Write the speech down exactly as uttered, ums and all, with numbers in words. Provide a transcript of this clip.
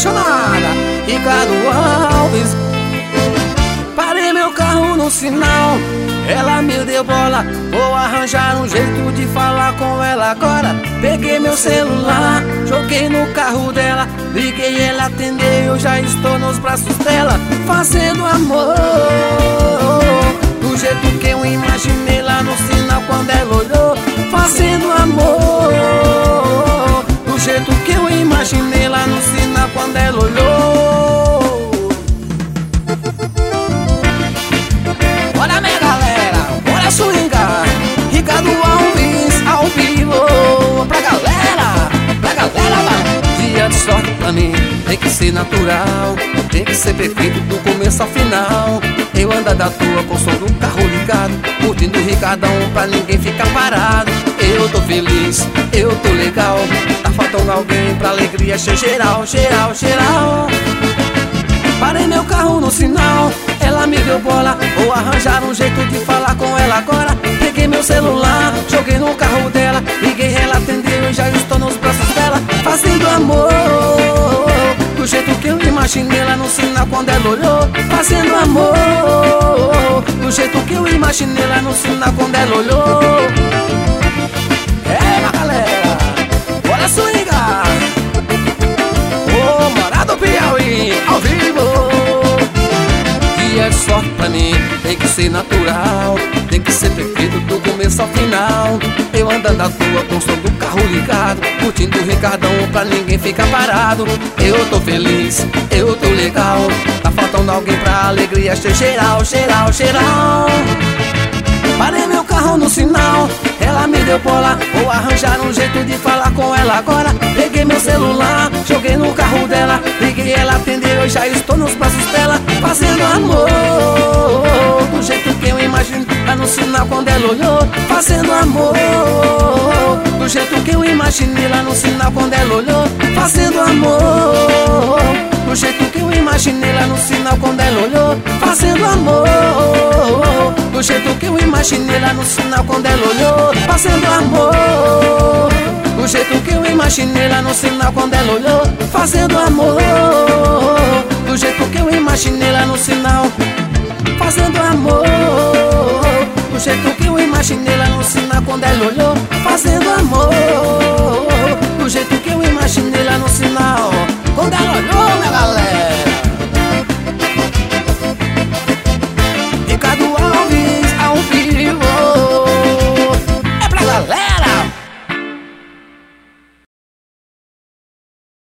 apaixonada, Ricardo Alves. Parei meu carro no sinal, ela me deu bola. Vou arranjar um jeito de falar com ela agora. Peguei meu celular, joguei no carro dela, liguei, ela atendeu, eu já estou nos braços dela, fazendo amor do jeito que eu imaginei lá no sinal quando ela olhou. Fazendo amor do jeito que eu imaginei lá no sinal quando ela olhou. Bora minha galera, bora swingar, Ricardo Alves ao vivo. Pra galera, pra galera, vai. Dia de sorte pra mim tem que ser natural, tem que ser perfeito do começo ao final. Eu ando da tua com o som do carro ligado, curtindo o Ricardão pra ninguém ficar parado. Eu tô feliz, eu tô legal, tá faltando alguém pra alegria ser geral, geral, geral. Parei meu carro no sinal, ela me deu bola. Vou arranjar um jeito de falar com ela agora. Peguei meu celular, joguei no carro dela, liguei, ela atendeu e já estou nos braços dela, fazendo amor do jeito que eu imaginei lá no sinal quando ela olhou. Fazendo amor do jeito que eu imaginei lá no sinal quando ela olhou. É, minha galera, bora swingar. Ô, Morada do Piauí, ao vivo. Dia de sorte pra mim tem que ser natural, tem que ser perfeito do começo ao final. Eu andando à toa com o som do carro ligado, curtindo o Ricardão pra ninguém ficar parado. Eu tô feliz, eu tô legal, tá faltando alguém pra alegria ser geral, geral, geral. Parei meu carro no sinal, ela me deu bola. Vou arranjar um jeito de falar com ela agora. Peguei meu celular, joguei no carro dela, liguei, ela atendeu, eu já estou nos braços dela, fazendo amor do jeito que eu imagino lá no sinal quando ela olhou. Fazendo amor do jeito que eu imaginei lá no sinal quando ela olhou. Fazendo amor do jeito que eu imaginei lá no sinal quando ela olhou. Fazendo amor do jeito que eu imaginei lá no sinal quando ela olhou. Fazendo amor do jeito que eu imaginei lá no sinal quando ela olhou. Fazendo amor do jeito que eu imaginei lá no sinal. Fazendo amor do jeito que eu imaginei lá no sinal quando ela olhou. Fazendo amor do jeito